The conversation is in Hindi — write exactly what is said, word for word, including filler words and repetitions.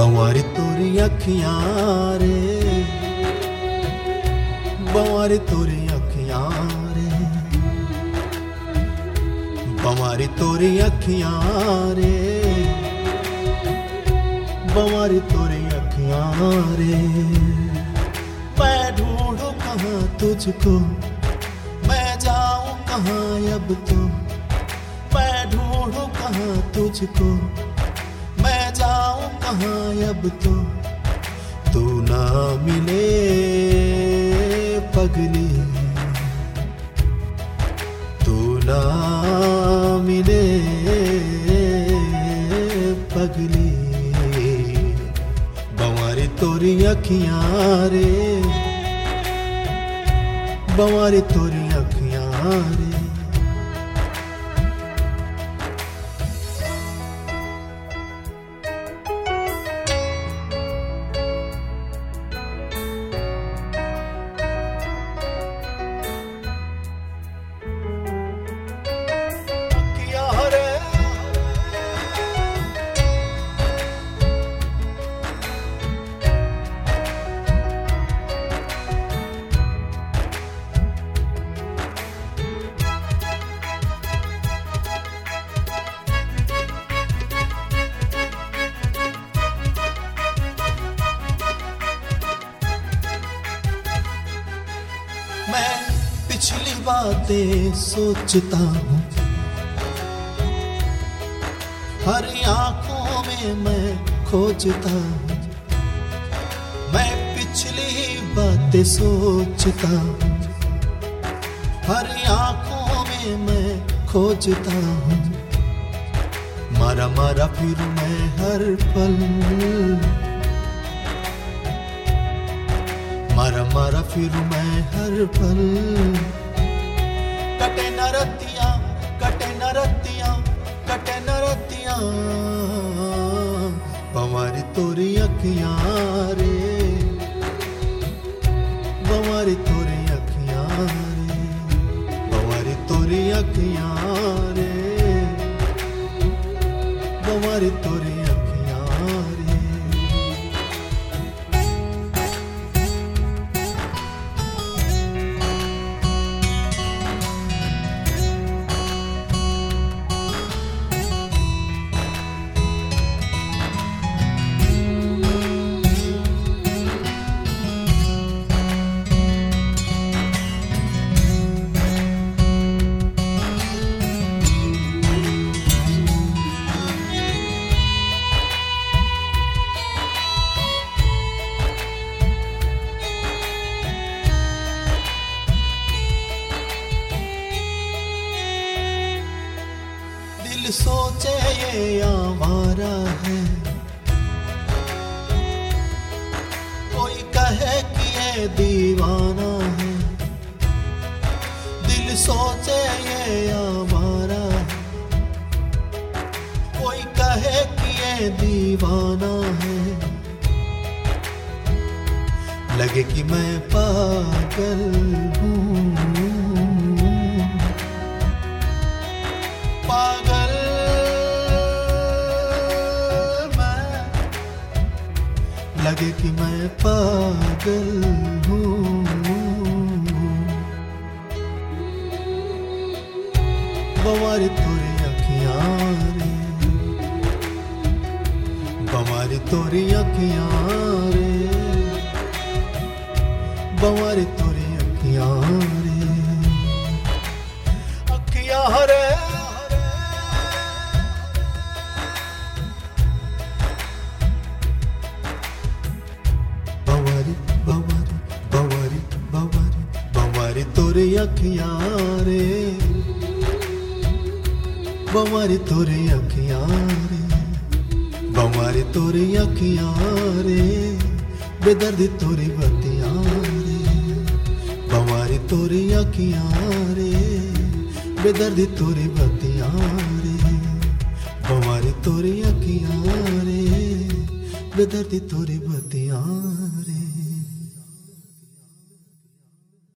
बंवारी तोरी अखियां रे, बंवारी तोरी अखियां रे, बंवारी तोरी अखियां रे, बंवारी तोरी अखियां रे। मैं ढूंढूं कहाँ तुझको, मैं जाऊं कहाँ अब तो, मैं ढूंढूं कहाँ तुझको, मैं जाऊं कहाँ अब तो, तू ना मिले पगली, तू ना मिले पगली। बंवारी तोरी अखियां रे, बंवारी तोरी अखियां रे। मैं पिछली बातें सोचता हूँ, हरी आंखों में मैं खोजता हूँ। मैं पिछली बातें सोचता हूँ, हरी आंखों में मैं खोजता हूँ। मारा मारा फिर मैं हर पल, मारा मारा फिर मैं हर पल। कटे न रतियां, कटे न रतियां, कटे न रतियां। बंवारी तोरी अखियां रे, बंवारी तोरी अखियां रे, बंवारी तोरी अखियां रे, बंवारी तोरी अखियां रे। दिल सोचे ये आवारा है, कोई कहे कि ये दीवाना है। दिल सोचे ये आवारा है, कोई कहे कि ये दीवाना है। लगे कि मैं पागल हूँ, पागल मैं, लगे कि मैं पागल हूँ। बंवारी तोरी अखियां रे, बंवारी तोरी अखियां रे, बंवारी तोरी अखियां रे, अखियां रे। बंवारी बंवारी बंवारी बंवारी बंवारी तोरी अखियां रे, बंवारी तोरी अखियां रे, बंवारी तोरी अखियां रे, बेदर्दी तोरी बत्तियां रे। बंवारी तोरी अखियां रे, बेदर्दी तोरी बत्तियां रे। बंवारी तोरी अखियां रे, बेदर्दी तोरी बत्तियां रे।